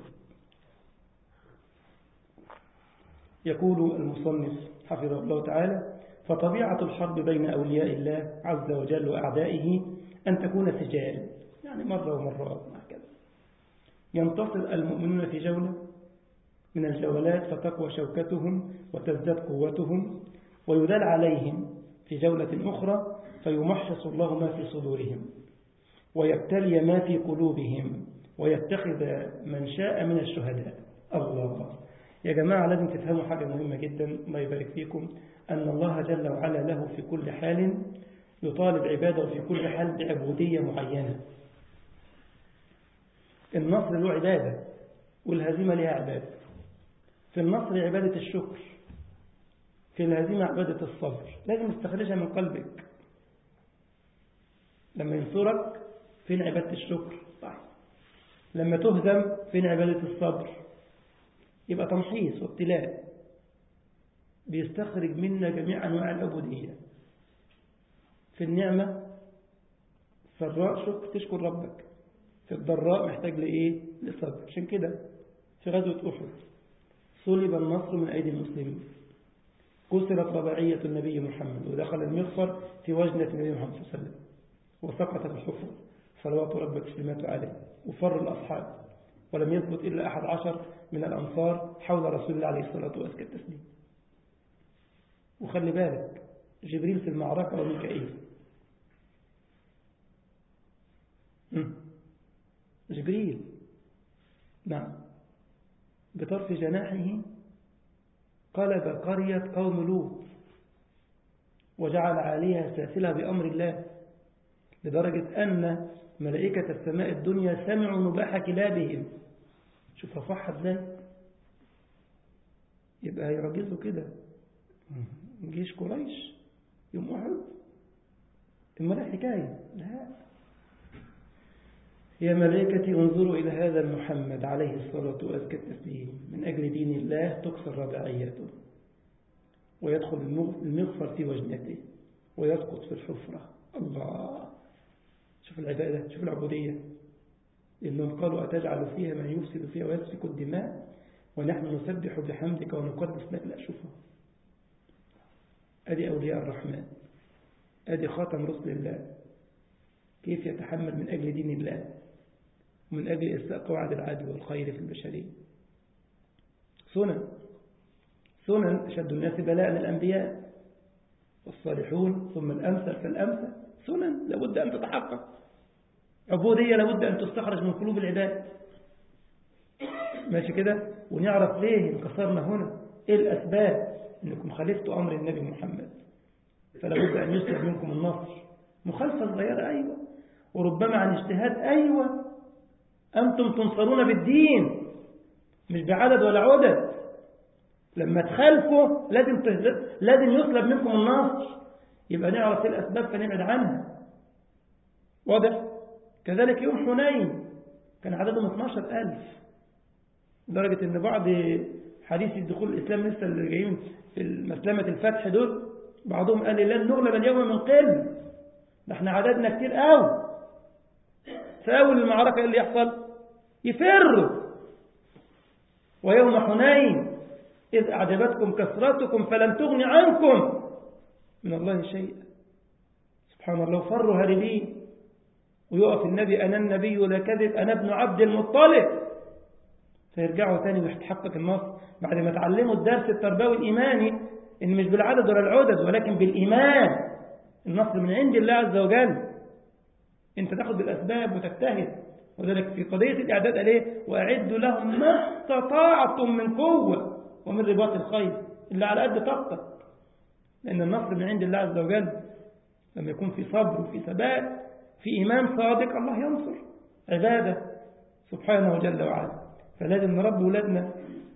يقول المصنف حفظه الله تعالى: فطبيعة الحرب بين أولياء الله عز وجل وأعدائه أن تكون سجال، يعني مرة ومرة هكذا. ينتصر المؤمنون في جولة من الجولات فتقوى شوكتهم وتزداد قوتهم، ويذل عليهم في جولة أخرى فيمحص الله ما في صدورهم ويبتلي ما في قلوبهم ويتخذ من شاء من الشهداء. الله يا جماعة، لازم تفهموا حاجة مهمة جدا، الله يبارك فيكم، أن الله جل وعلا له في كل حال يطالب عباده في كل حال بعبودية معينة. النصر له عبادة والهزيمة لها عبادة. في النصر عبادة الشكر، في الهزيمة عبادة الصبر، لازم تستخرجها من قلبك. لما ينصرك فين عبادة الشكر؟ صح. لما تهزم فين عبادة الصبر؟ يبقى تمحيص وابتلاء، بيستخرج منا جميع أنواع العبودية. في النعمة سراء شكر تشكر ربك، في الضراء محتاج لإيه؟ لصبر. عشان كده في غزوة أحد صلب النصر من أيدي المسلمين، كسرت رباعية النبي محمد، ودخل المغفر في وجنة النبي محمد صلى الله عليه وسلم، وسقط في الحفرة صلوات ربك وسلامته عليه، وفر الأصحاب، ولم يثبت إلا أحد عشر من الأنصار حول رسول الله عليه الصلاة وأزكى التسليم. وخلي بالك جبريل في المعركة وميكائيل. جبريل نعم بطرف جناحه قلب قرية قوم لوط وجعل عليها سافلها بأمر الله، لدرجة أن ملائكة السماء الدنيا سمعوا نباح كلابهم. شوف صح ازاي. يبقى يرجزوا كده جيش قريش يوم أحد، اما الحكاية لا. يا ملائكتي انظروا إلى هذا المحمد عليه الصلاة وأزكى التسليم، من أجل دين الله تكسر رباعيته ويدخل المغفر في وجنته ويسقط في الحفرة. الله، شوف العبادة، شوف العبودية. إنهم قالوا أتجعل فيها من يفسد فيها ويسفك الدماء ونحن نسبح بحمدك ونقدس لك. لا، شوفها، أدي أولياء الرحمن، أدي خاتم رسل الله، كيف يتحمل من أجل دين الله ومن أجل إساء قواعد العدل والخير في البشرية. سنن سنن أشد الناس بلاء الأنبياء والصالحون ثم الأمثل فالأمثل. سنن لابد أن تتحقق، عبودية لابد أن تستخرج من قلوب العباد. ماشي كده، ونعرف ليه انكسرنا هنا، إيه الأسباب. إنكم خالفتوا أمر النبي محمد، فلابد أن يسلب منكم النصر. مخالفة صغيرة أيوة، وربما عن اجتهاد أيوة. أنتم تنصرون بالدين مش بعدد ولا عدد. لما تخالفوا لازم لازم يسلب منكم النصر. يبقى نعرف الأسباب فنبعد عنها. واضح؟ كذلك يوم حنين كان عددهم اثناشر ألف، لدرجة أن بعض حديث الدخول الإسلام لسه اللي جايين في مسلمة الفتح دول بعضهم قال لن نغلب اليوم من قل، ده احنا عددنا كتير قوي. في أول المعركة ايه اللي يحصل؟ يفروا. ويوم حنين إذ أعجبتكم كثرتكم فلم تغن عنكم من الله شيئا. سبحان الله، فروا هاربين. ويقف النبي أنا النبي لا كذب أنا ابن عبد المطلب، فيرجعوا ثاني ويتحقق النصر بعد ما تعلموا الدرس التربوي الإيماني إن مش بالعدد ولا العدد ولكن بالإيمان. النصر من عند الله عز وجل. أنت تاخد بالأسباب وتجتهد وذلك في قضية الإعداد عليه وأعدوا لهم ما استطاعتم من قوة ومن رباط الخيل اللي على قد طاقتك، لأن النصر من عند الله عز وجل. لما يكون في صبر وفي ثبات في إيمان صادق الله ينصر عباده سبحانه جل وعلا. فلازم نربي ولادنا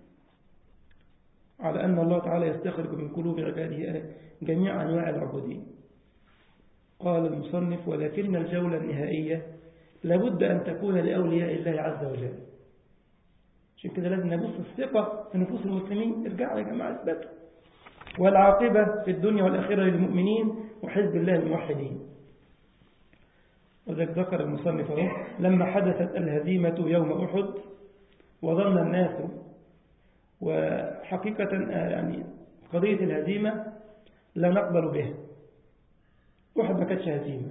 على أن الله تعالى يستخرج من قلوب عباده جميع أنواع العبودية. قال المصنف: ولكن الجولة النهائية لابد أن تكون لأولياء الله عز وجل. عشان كده لازم نبص الثقة في نفوس المسلمين. ارجعوا يا جماعة اثبتوا. والعاقبة في الدنيا والآخرة للمؤمنين وحزب الله الموحدين. وذلك ذكر المصنف لما حدثت الهزيمة يوم أحد وظن الناس، وحقيقة يعني قضية الهزيمة لا نقبل بها. أحد ما كانتش هزيمة،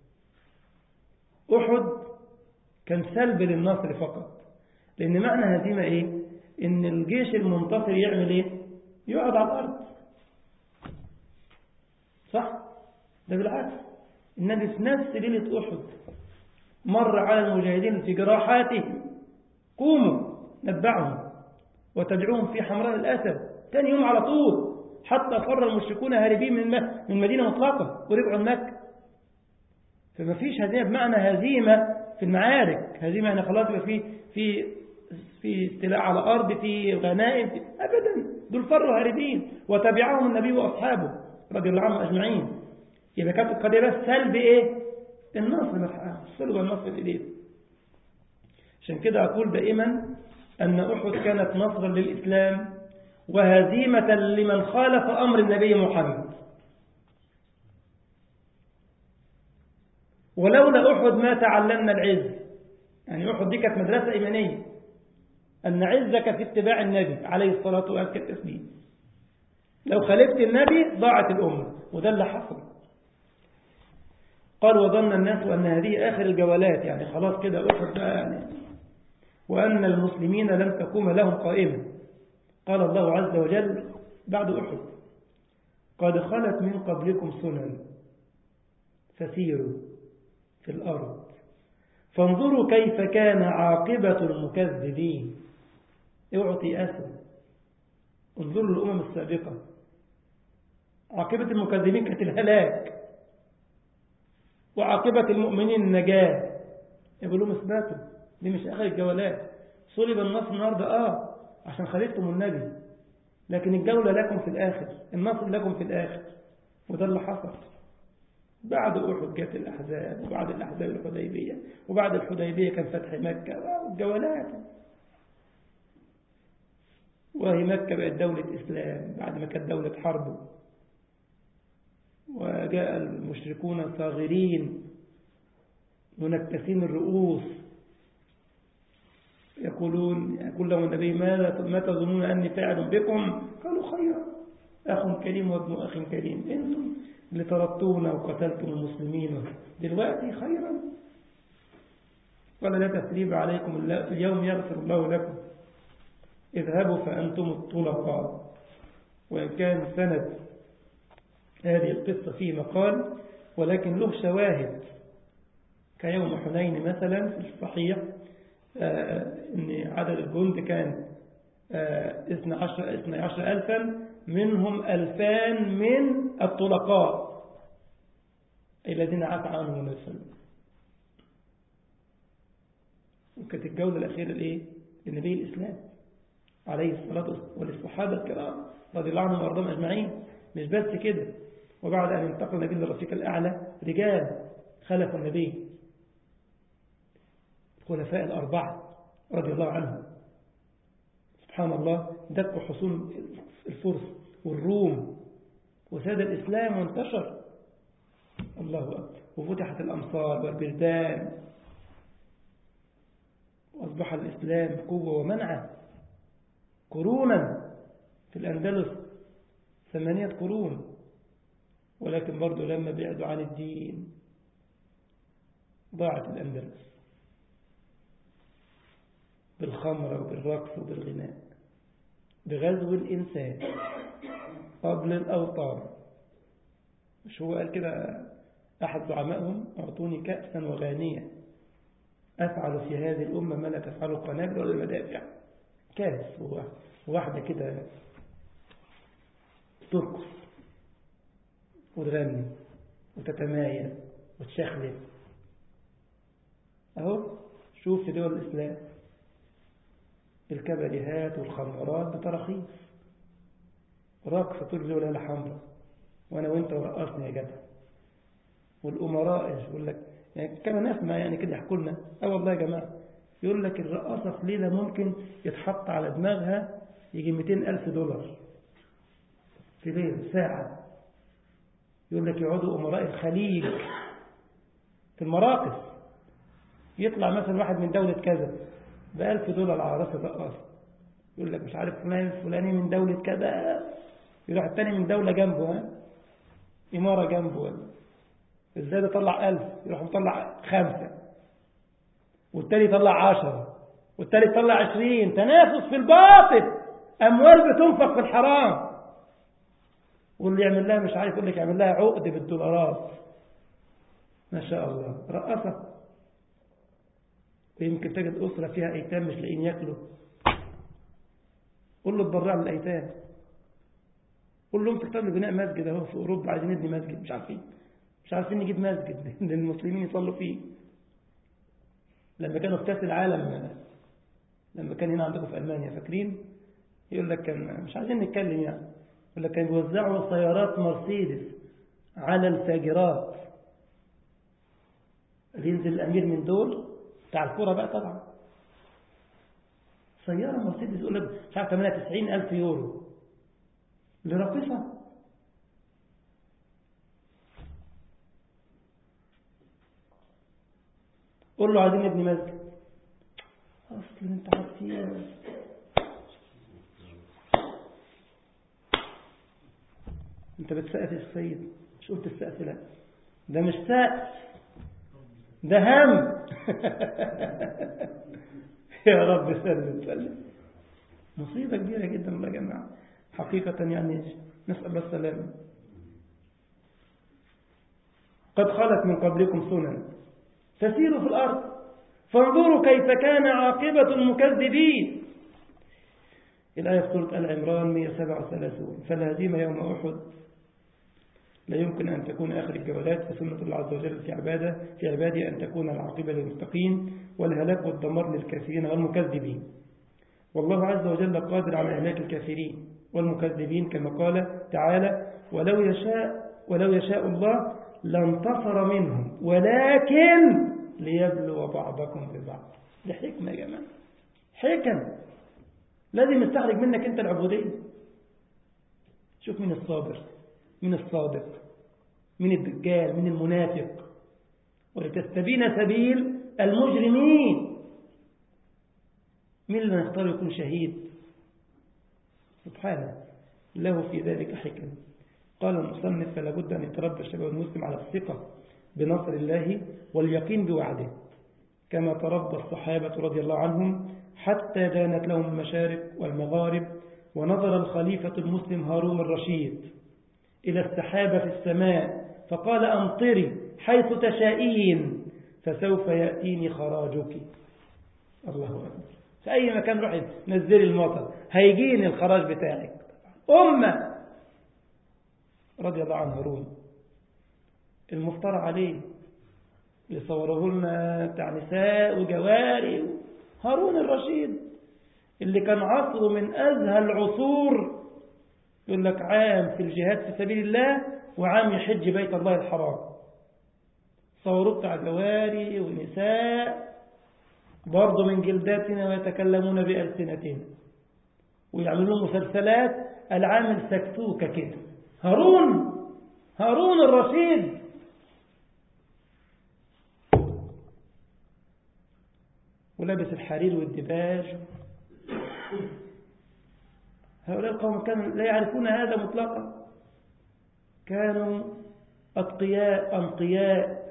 أحد كان سلب للنصر فقط. لأن معنى هزيمة إيه؟ إن الجيش المنتصر يعمل إيه؟ يقعد على الأرض، صح؟ ده بالعكس، النبي في نفس ليلة أحد مر على المجاهدين في جراحاتهم: قوموا نتبعهم وتدعوهم في حمراء الأسد. ثاني يوم على طول حتى فر المشركون هاربين من من مدينة مطلقة ورجعوا مكة. فما فيش هزيمة بمعنى هزيمة في المعارك، هزيمة يعني خلاص يبقى في في في استيلاء على أرض، في غنائم، في أبدا. دول فروا هاربين وتبعهم النبي وأصحابه رضي الله عنهم أجمعين. يبقى كانت القضية بس سلب إيه؟ النصر، ما تحققش سلب النصر إليه. عشان كده أقول دائما أن أحد كانت نصرا للإسلام وهزيمة لمن خالف أمر النبي محمد. ولولا أحد ما تعلمنا العز. يعني أحد دي كانت مدرسة إيمانية، أن عزك في اتباع النبي عليه الصلاة والتسليم. لو خالفت النبي ضاعت الأمة، وده اللي حصل. قال: وظن الناس أن هذه آخر الجولات، يعني خلاص كده أحد بقى يعني، وأن المسلمين لم تقوم لهم قائمة. قال الله عز وجل بعد أحد: قد خلت من قبلكم سنن فسيروا في الأرض فانظروا كيف كان عاقبة المكذبين. اوعوا تيأسوا، انظروا للأمم السابقة، عاقبة المكذبين كانت الهلاك، وعاقبة المؤمنين النجاة. يقول لهم اثباتوا، دي مش آخر الجولات. صلب النصر النهارده اه عشان خالفتم النبي، لكن الجولة لكم في الآخر، النصر لكم في الآخر. وده اللي حصل. بعد أحد جت الأحزاب، وبعد الأحزاب الحديبية، وبعد الحديبية كان فتح مكة والجولات. وهي مكة بقت دولة إسلام بعد ما كانت دولة حرب. وجاء المشركون صاغرين منكسين الرؤوس يقولون يقول لهم النبي: ما تظنون أني فاعل بكم؟ قالوا: خيرا، أخ كريم وابن أخ كريم، أنتم اللي طردتونا وقتلتم المسلمين، دلوقتي خيرا. ولا لا تثريب عليكم اليوم يغفر الله لكم، اذهبوا فأنتم الطلقاء. وإن كان سند هذه القصة فيه مقال، ولكن له شواهد كيوم حنين مثلا في الصحيح، آه إن عدد الجند كان آه اثني عشر ألفا، منهم ألفان من الطلقاء الذين عفى عنهم النبي صلى الله عليه وسلم. وكانت الجولة الأخيرة الإيه؟ للنبي الإسلام عليه الصلاة والسلام وللصحابة الكرام رضي الله عنهم وارضاهم أجمعين. مش بس كده، وبعد أن انتقل النبي للرفيق الأعلى رجال خلفوا النبي، الخلفاء الأربعة رضي الله عنهم، سبحان الله، دكوا حصون الفرس والروم وساد الإسلام وانتشر، الله أكبر، وفتحت الأمصار والبلدان، وأصبح الإسلام قوة ومنعة. قرونا في الأندلس ثمانية قرون، ولكن برضو لما بعدوا عن الدين ضاعت الأندلس بالخمر وبالرقص وبالغناء، بغزو الإنسان قبل الأوطان. مش هو قال كده أحد زعمائهم: أعطوني كأسا وغانية، أفعل في هذه الأمة ما لا تفعله القنابل ولا المدافع. كارث. واحدة كده ترقص وتغني وتتمايل وتشخلف. أهو شوف في دول الإسلام الكبريهات والخمرات بتراخيص، رقصة طول ليلة حمراء وأنا وأنت ورقصني يا جدع. والأمراء يقول لك يعني كما نسمع يعني كده يحكوا لنا اه والله يا جماعة، يقول لك الرقاصة في ليلة ممكن يتحط على دماغها يجي مئتين ألف دولار في ليلة ساعة. يقول لك يقعدوا أمراء الخليج في المراقص، يطلع مثلا واحد من دولة كذا بألف دولار على راس الرقاصة، يقول لك مش عارف فلان الفلاني من دولة كذا، يروح الثاني من دولة جنبه ها إمارة جنبه ازاي ده طلع ألف يروح مطلع خمسة، والتالي يطلع عشرة، والتالي يطلع عشرين. تنافس في الباطل، أموال بتنفق في الحرام. واللي يعمل لها مش عارف يقول لك يعمل لها عقد بالدولارات. ما شاء الله رقصة. ويمكن تجد أسرة فيها أيتام مش لاقيين ياكلوا، قول له تبرع للأيتام، قول له انتوا بتعملوا بناء مسجد اهو في أوروبا عايزين نبني مسجد، مش عارفين مش عارفين نجيب مسجد للمسلمين يصلوا فيه. لما كانوا في كاس العالم، لما كان هنا عندكم في ألمانيا فاكرين، يقول لك كان مش عايزين نتكلم يعني، يقول لك كانوا بيوزعوا سيارات مرسيدس على الفاجرات. اللي ينزل الأمير من دول بتاع الكرة بقى طبعا سيارة مرسيدس يقول لك مش عارف ثمنها تسعين ألف يورو لراقصة. قول له عايزين نبني مسجد، اصل انت عارفين انت بتسقف السيد، مش قلت السقف؟ لا ده مش سقف، ده هم. يا رب سلم سلم. مصيبة كبيرة جدا يا جماعة حقيقة، يعني نسأل الله السلامة. قد خلت من قبلكم سنن تسيروا في الأرض فانظروا كيف كان عاقبة المكذبين. الآية في سورة آل عمران مئة وسبعة وثلاثين. فالهزيمة يوم أحد لا يمكن أن تكون آخر الجولات، فسنة الله عز وجل في عباده في عباده أن تكون العاقبة للمتقين والهلاك والدمار للكافرين والمكذبين. والله عز وجل قادر على إهلاك الكافرين والمكذبين كما قال تعالى: ولو يشاء ولو يشاء الله لانتصر منهم ولكن ليبلو بعضكم ببعض. دي حكمة يا جماعة، حكم لازم يستخرج منك أنت العبودية. شوف من الصابر، من الصادق، من الدجال، من المنافق، ولتستبين سبيل المجرمين. من اللي نختار يكون شهيد؟ سبحانه، له في ذلك حكم. قال المصنف: فلا بد أن يتربى الشباب المسلم على الثقة بنصر الله واليقين بوعده، كما تربى الصحابة رضي الله عنهم حتى دانت لهم المشارق والمغارب. ونظر الخليفة المسلم هارون الرشيد إلى السحابة في السماء فقال: أمطري حيث تشائين فسوف يأتيني خراجك. الله أكبر. في أي مكان روحي نزلي المطر هيجيني الخراج بتاعك. أمة رضي الله عن هارون المفترى عليه اللي صوره لنا بتاع نساء وجواري. هارون الرشيد اللي كان عصره من أزهى العصور، يقول لك عام في الجهاد في سبيل الله وعام يحج بيت الله الحرام. صوروه بتاع جواري ونساء برضو من جلداتنا ويتكلمون بألسنتنا ويعملون مسلسلات العامل سكتوكة كده. هارون هارون الرشيد ولبس الحرير والدباج. هؤلاء القوم كانوا لا يعرفون هذا مطلقا، كانوا أتقياء أنقياء،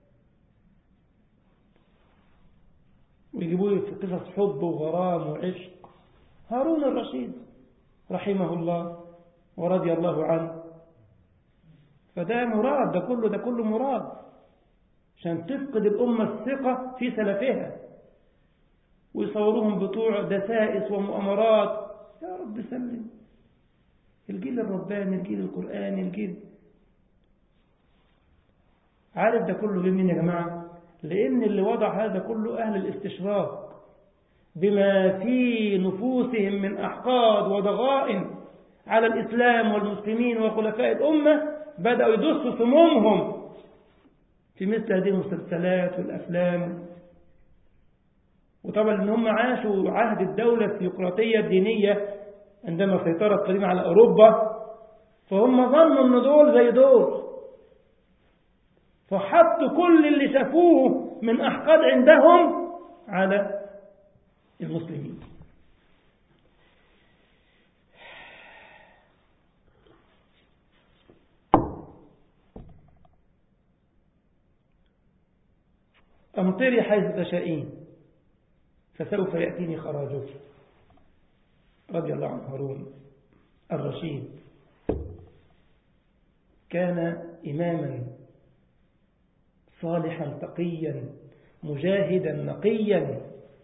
ويجيبوا في قصص حب وغرام وعشق. هارون الرشيد رحمه الله ورضي الله عنه. فده مراد، ده كله ده كله مراد. عشان تفقد الأمة الثقة في سلفها، ويصوروهم بطوع دسائس ومؤامرات. يا رب سلم. الجيل الرباني، الجيل القرآني، الجيل عارف ده كله بمين يا جماعة؟ لأن اللي وضع هذا كله أهل الاستشراق بما في نفوسهم من أحقاد وضغائن على الإسلام والمسلمين وخلفاء الأمة، بدأوا يدسوا سمومهم في مثل هذه المسلسلات والأفلام. وطبعا إن هم عاشوا عهد الدولة الثيوقراطية الدينية عندما سيطرت قديما على أوروبا، فهم ظنوا أن دول زي دول، فحطوا كل اللي شافوه من أحقاد عندهم على المسلمين. أمطري حيث تشائين فسوف يأتيني خراجك. رضي الله عن هارون الرشيد، كان إماما صالحا تقيا مجاهدا نقيا،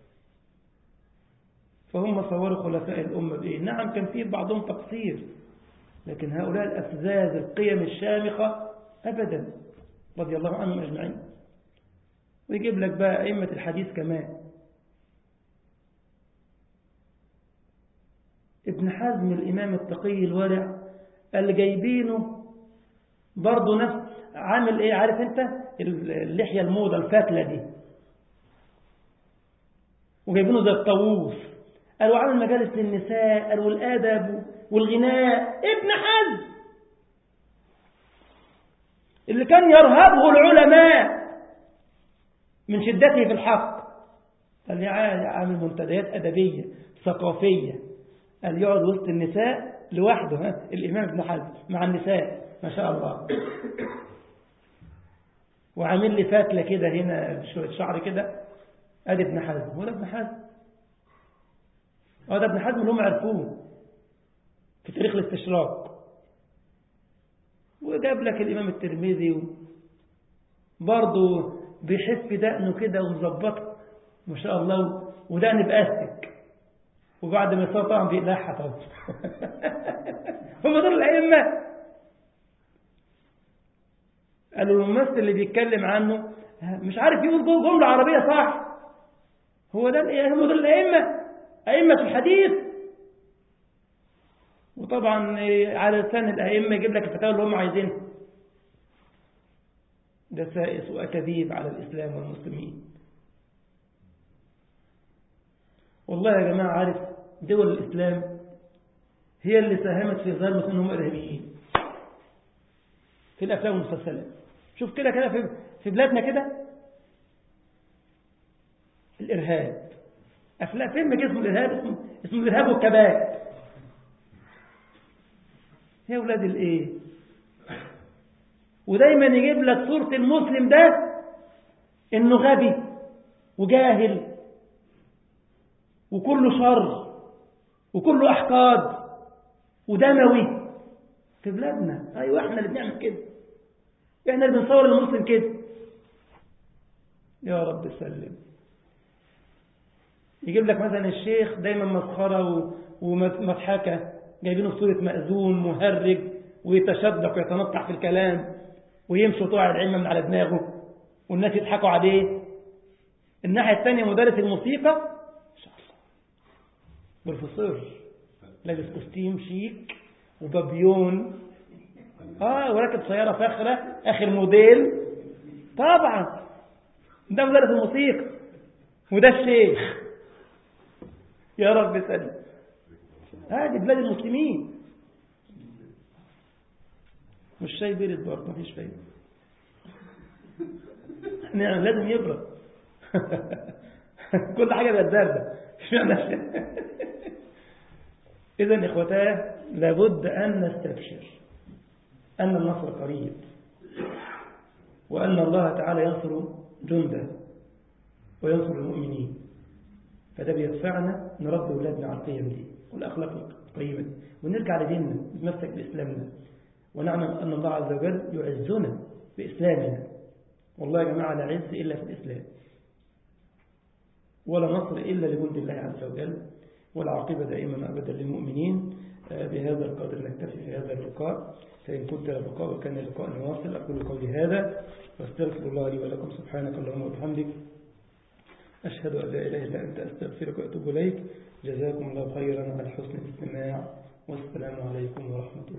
فهم صوروا خلفاء الأمة بإيه؟ نعم كان فيه بعضهم تقصير، لكن هؤلاء الأفزاز القيم الشامخة أبدا، رضي الله عنهم أجمعين. ويجيب لك بقى أئمة الحديث كمان، ابن حزم الإمام التقي الورع اللي جايبينه برضه نفس عامل إيه، عارف أنت اللحية الموضة الفتلة دي، وجايبينه زي الطاووس، قالوا عامل مجالس للنساء، قالوا الأدب والغناء. ابن حزم اللي كان يرهبه العلماء من شدته في الحق، قال عامل منتديات أدبية ثقافية، قال يقعد وسط النساء لوحده، ها الإمام ابن حزم مع النساء ما شاء الله، وعامل لي فتلة كده هنا شوية شعر كده، ادي ابن حزم. هو ده ابن حزم؟ اه ده ابن حزم اللي هم عرفوه في تاريخ الاستشراق. وجاب لك الإمام الترمذي برضه بيحس دقنه كده ومظبطه ما شاء الله، ودقن بأستك، وبعد ما يصير طبعا بيقلعها طبعا. هم دول الأئمة. قالوا الممثل اللي بيتكلم عنه مش عارف يقول جملة عربية صح، هو ده هم دول الأئمة، أئمة الحديث. وطبعا على لسان الأئمة يجيب لك الفتاوى اللي هم عايزينها، دسائس وأكاذيب على الإسلام والمسلمين. والله يا جماعة عارف دول الإسلام هي اللي ساهمت في إظهار المسلمين هم إرهابيين في الأفلام والمسلسلات. شوف كده كده في في بلادنا كده الإرهاب، أفلام فيلم اسمه الإرهاب، اسمه, اسمه الإرهاب والكباب. يا أولاد الإيه، ودايما يجيب لك صورة المسلم ده إنه غبي وجاهل وكله شر وكله أحقاد ودموي في بلادنا. أيوة إحنا اللي بنعمل كده، إحنا اللي بنصور المسلم كده. يا رب سلم. يجيب لك مثلا الشيخ دايما مسخرة ومضحكة، جايبينه في صورة مأذون مهرج ويتشدق ويتنطع في الكلام ويمشي طاع العلم من على دماغه والناس يضحكوا عليه. الناحية الثانية مدرس الموسيقى ما شاء الله بروفيسور لابس كوستيم شيك وبابيون، اه وراكب سيارة فاخرة آخر موديل. طبعا ده مدرس الموسيقى وده الشيخ. يا رب سلم. هذه بلاد المسلمين. مش شاي بيرد برضه، مفيش فايدة. يعني لازم يبرد. كل حاجة بقت باردة. إذن إخوتاه لابد أن نستبشر أن النصر قريب، وأن الله تعالى ينصر جنده وينصر المؤمنين. فده بيدفعنا نربي أولادنا على القيم دي والأخلاق القيمة دي، ونرجع لديننا نتمسك بإسلامنا، ونعلم أن الله عز وجل يعزنا بإسلامنا والله يا جماعة لا عز إلا في الإسلام، ولا نصر إلا لجند الله عز وجل، والعاقبة دائما أبدا للمؤمنين. بهذا القدر نكتفي في هذا اللقاء، فإن كنت لبقاء وكان لقاء نواصل. أقول قولي هذا واستغفر الله لي ولكم. سبحانك اللهم وبحمدك، أشهد أن لا إله إلا أنت، أستغفرك وأتوب إليك. جزاكم الله خيرا على حسن الاستماع، والسلام عليكم ورحمة الله.